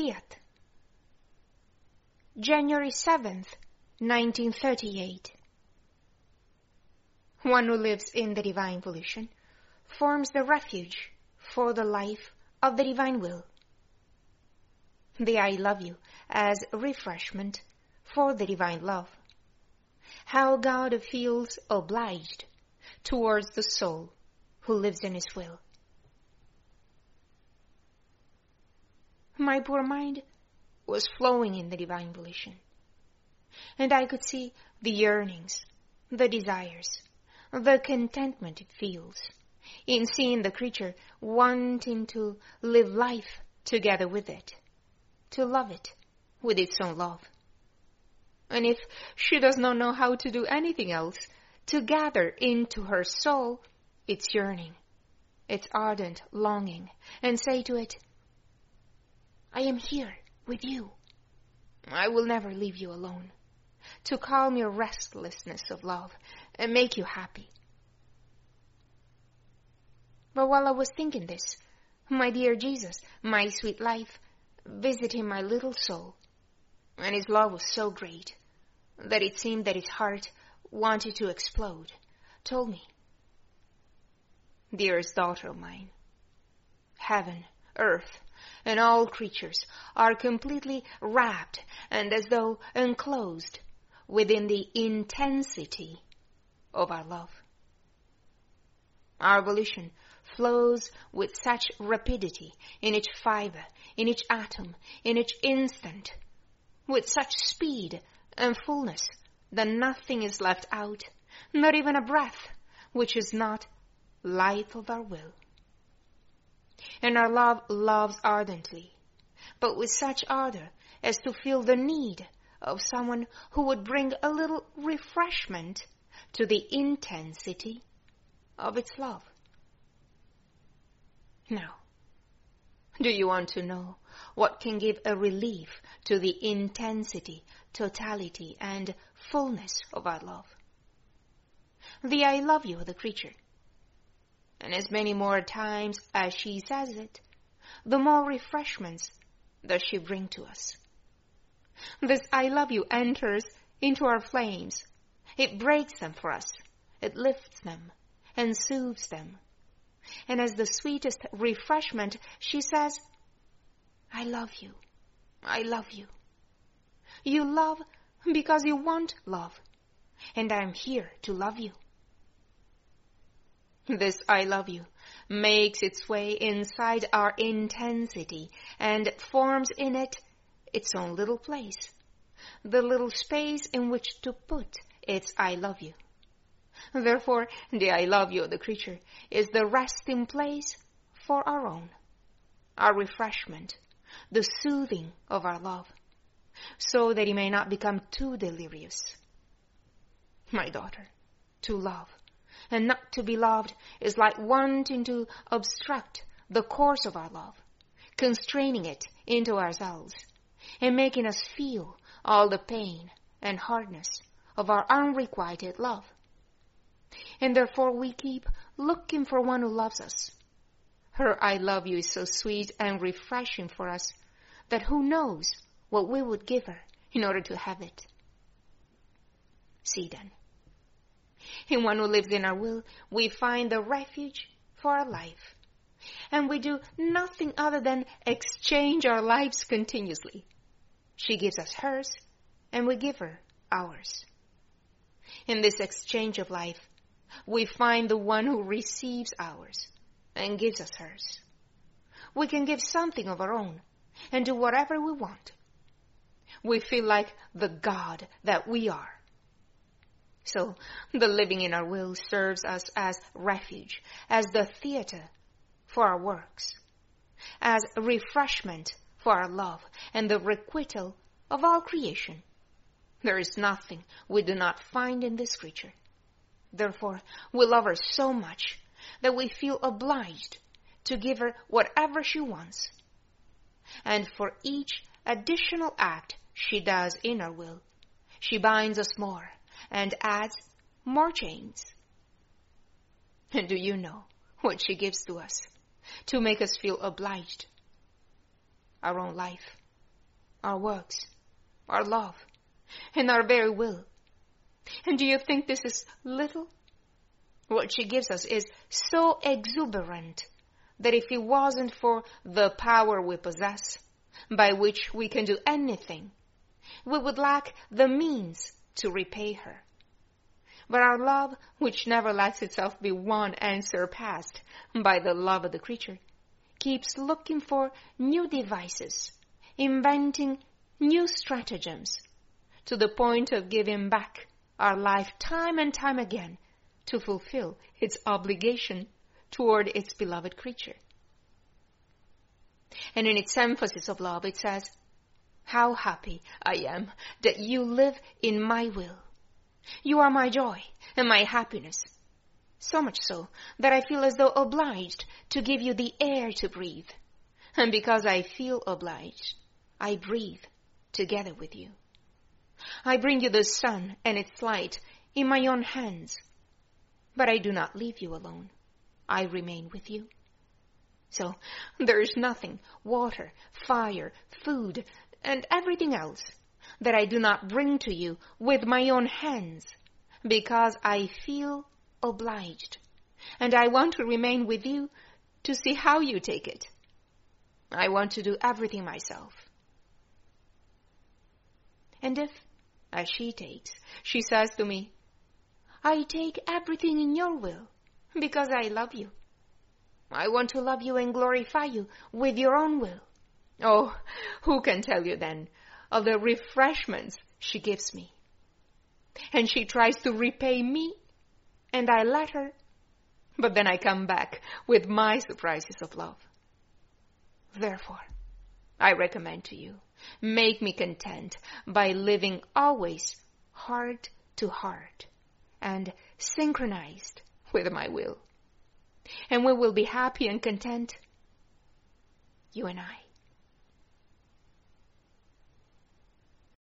Riyadh, January 7th, 1938. One who lives in the divine volition forms the refuge for the life of the divine will. The I love you as refreshment for the divine love. How God feels obliged towards the soul who lives in His will. My poor mind was flowing in the divine volition, and I could see the yearnings, the desires, the contentment it feels in seeing the creature wanting to live life together with it, to love it with its own love. And if she does not know how to do anything else, to gather into her soul its yearning, its ardent longing, and say to it, I am here with you. I will never leave you alone, to calm your restlessness of love and make you happy. But while I was thinking this, my dear Jesus, my sweet life, visited my little soul, and His love was so great that it seemed that His heart wanted to explode, told me, dearest daughter of mine, heaven, earth, and all creatures are completely wrapped and as though enclosed within the intensity of our love. Our volition flows with such rapidity in each fiber, in each atom, in each instant, with such speed and fullness that nothing is left out, not even a breath, which is not life of our will. And our love loves ardently, but with such ardor as to feel the need of someone who would bring a little refreshment to the intensity of its love. Now, do you want to know what can give a relief to the intensity, totality, and fullness of our love? The I love you of the creature. And as many more times as she says it, the more refreshments does she bring to us. This I love you enters into our flames. It breaks them for us. It lifts them and soothes them. And as the sweetest refreshment, she says, I love you. I love you. You love because you want love, and I am here to love you. This I love you makes its way inside our intensity and forms in it its own little place, the little space in which to put its I love you. Therefore, the I love you of the creature is the resting place for our own, our refreshment, the soothing of our love, so that it may not become too delirious. My daughter, to love and not to be loved is like wanting to obstruct the course of our love, constraining it into ourselves, and making us feel all the pain and hardness of our unrequited love. And therefore we keep looking for one who loves us. Her I love you is so sweet and refreshing for us that who knows what we would give her in order to have it. See then, in one who lives in our will, we find the refuge for our life. And we do nothing other than exchange our lives continuously. She gives us hers, and we give her ours. In this exchange of life, we find the one who receives ours and gives us hers. We can give something of our own and do whatever we want. We feel like the God that we are. So the living in our will serves us as refuge, as the theater for our works, as refreshment for our love, and the requital of all creation. There is nothing we do not find in this creature. Therefore, we love her so much that we feel obliged to give her whatever she wants. And for each additional act she does in our will, she binds us more and adds more chains. And do you know what she gives to us to make us feel obliged? Our own life, our works, our love, and our very will. And do you think this is little? What she gives us is so exuberant that if it wasn't for the power we possess, by which we can do anything, we would lack the means to repay her. But our love, which never lets itself be won and surpassed by the love of the creature, keeps looking for new devices, inventing new stratagems, to the point of giving back our life time and time again to fulfill its obligation toward its beloved creature. And in its emphasis of love, it says, "How happy I am that you live in my will. You are my joy and my happiness, so much so that I feel as though obliged to give you the air to breathe. And because I feel obliged, I breathe together with you. I bring you the sun and its light in my own hands, but I do not leave you alone. I remain with you. So there is nothing, water, fire, food, and everything else, that I do not bring to you with my own hands, because I feel obliged, and I want to remain with you to see how you take it. I want to do everything myself." And if, as she takes, she says to me, "I take everything in your will, because I love you. I want to love you and glorify you with your own will." Oh, who can tell you then of the refreshments she gives me? And she tries to repay me, and I let her, but then I come back with my surprises of love. Therefore, I recommend to you, make me content by living always heart to heart and synchronized with my will. And we will be happy and content, you and I.